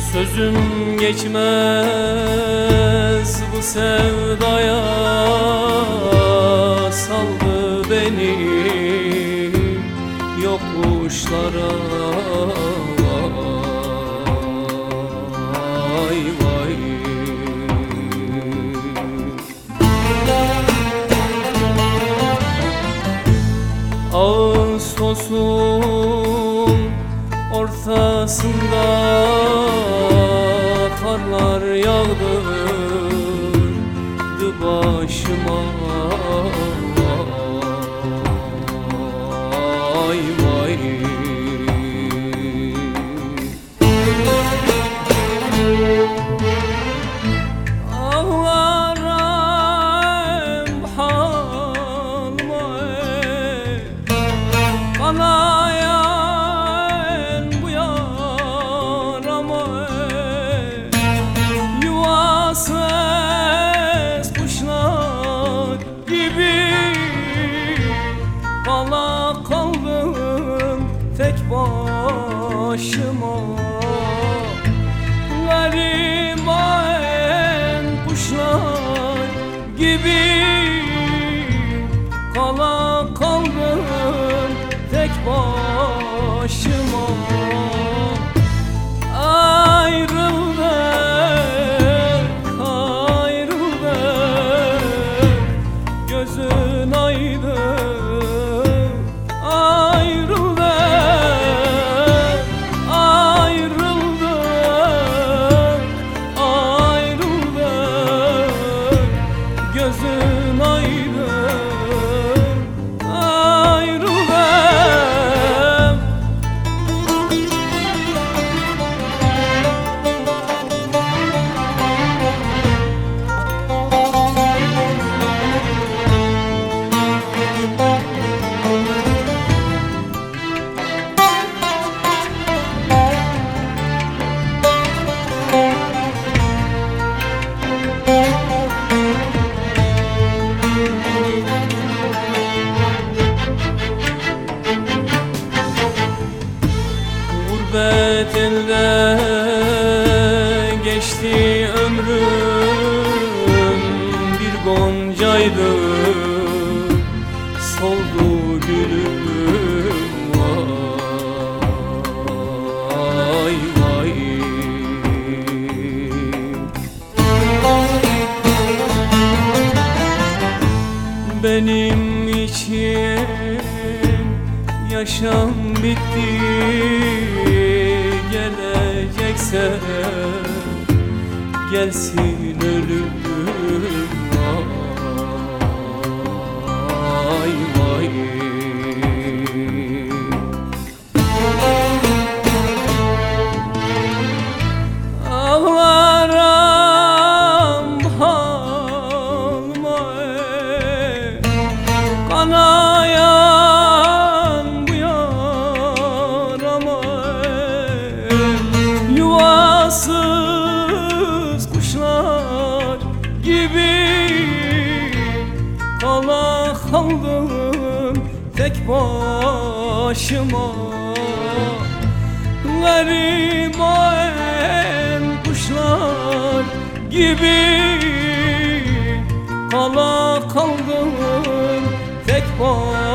Sözüm geçmez bu sevdaya, saldı beni yokuşlara. Vay vay. Ağustos'un ortasında karlar yağdırdı başıma. Vay vay. Ağlarım halıma, kanayan bu yarama. Yuvasız kuşlar gibi kala kaldım tek başıma. Gariban kuşlar gibi kala kaldım tek başıma. Ayrıldık, ayrıldık, gözün aydın. Ayrıldık, ayrıldık, ayrıldık, gözün aydın. Gurbet elde geçti ömrüm, bir goncaydı soldu gülüm. Vay vay. Benim için yaşam bitti, gelecekse gelsin ölüm. Vay vay. Ağlarım halıma, kanayan bu yarama. Yuvasız kuşlar gibi kala kaldım tek başıma. Gariban kuşlar gibi kala kaldım tek başıma.